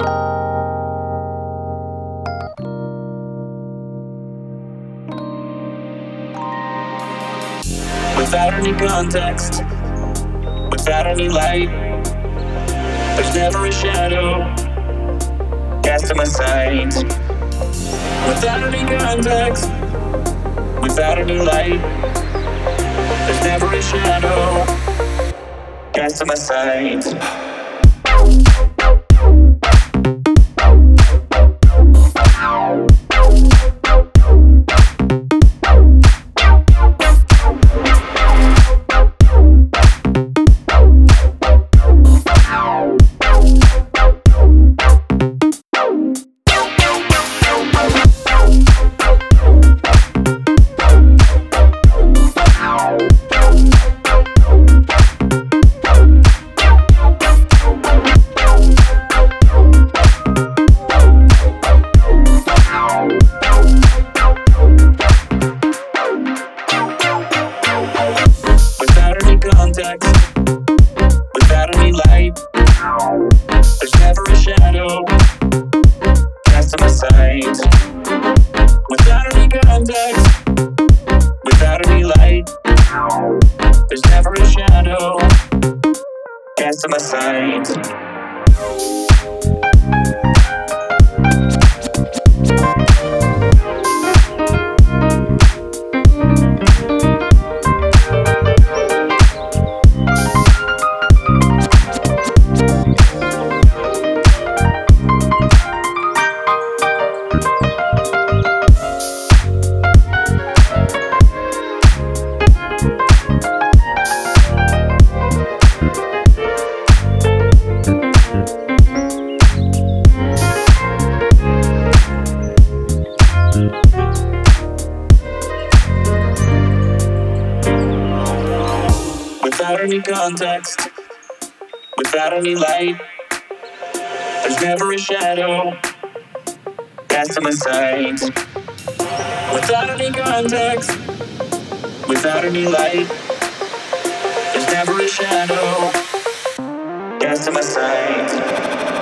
Without any context, without any light, there's never a shadow cast to my sight. Without any context, without any light, there's never a shadow cast to my sight. Without any context, without any light, there's never a shadow cast to my sight. Without any context, without any light, there's never a shadow cast to my sight. Without any context, without any light, there's never a shadow cast to my sight. Without any context, without any light, there's never a shadow cast to my sight.